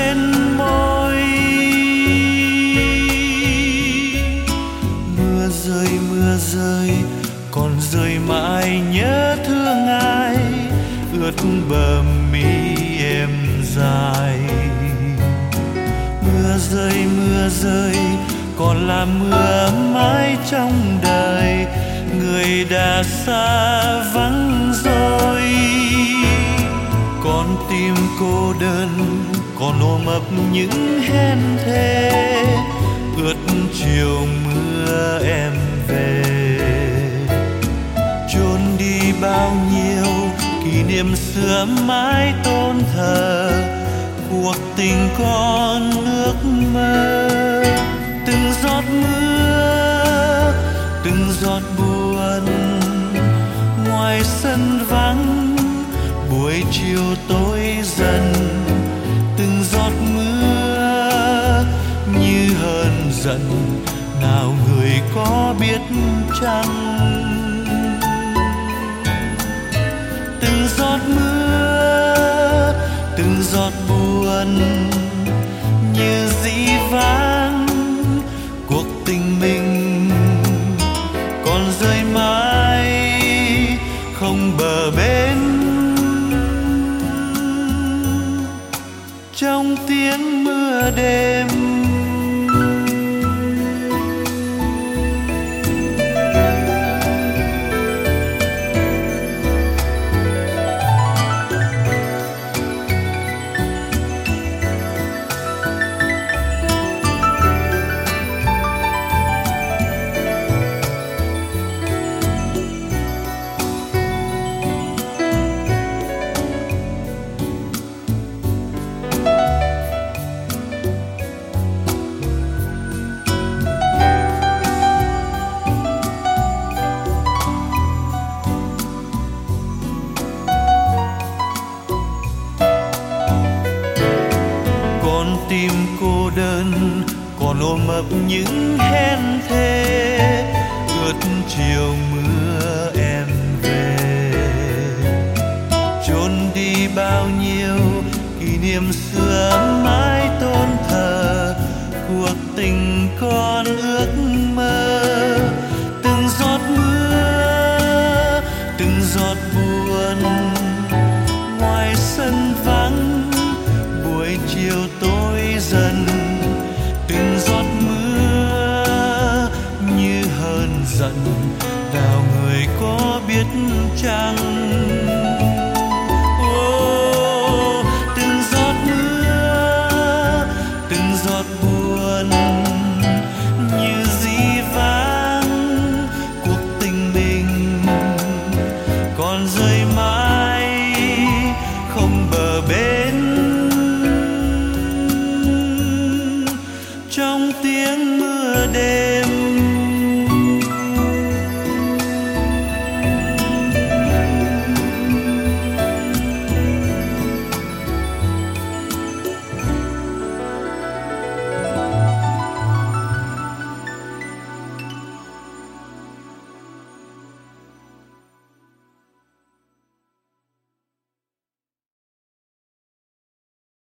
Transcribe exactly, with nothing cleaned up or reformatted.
bên môi. Mưa rơi mưa rơi còn rơi mãi, nhớ thương ai ướt bờ mi em dài. Mưa rơi mưa rơi còn là mưa mãi trong đời, người đã xa vắng rồi. Con tim cô đơn còn ôm ấp những hen thê, ướt chiều mưa em về. Chôn đi bao nhiêu kỷ niệm xưa mãi tôn thờ, cuộc tình con ước mơ. Từng giọt mưa từng giọt buồn ngoài sân vắng, buổi chiều tối dần. Từng giọt mưa như hờn giận, nào người có biết chăng. Từng giọt mưa từng giọt buồn như dĩ vãng, cuộc tình mình còn rơi mãi không bờ bến. Trong tiếng mưa đêm tim cô đơn còn ôm ấp những hen thê, ướt chiều mưa em về. Chôn đi bao nhiêu kỷ niệm xưa mãi tôn thờ, cuộc tình con ước mơ. Từng giọt mưa từng giọt buồn ngoài sân vắng, buổi chiều tối dần. Từng giọt mưa như hờn giận, nào người có biết chăng.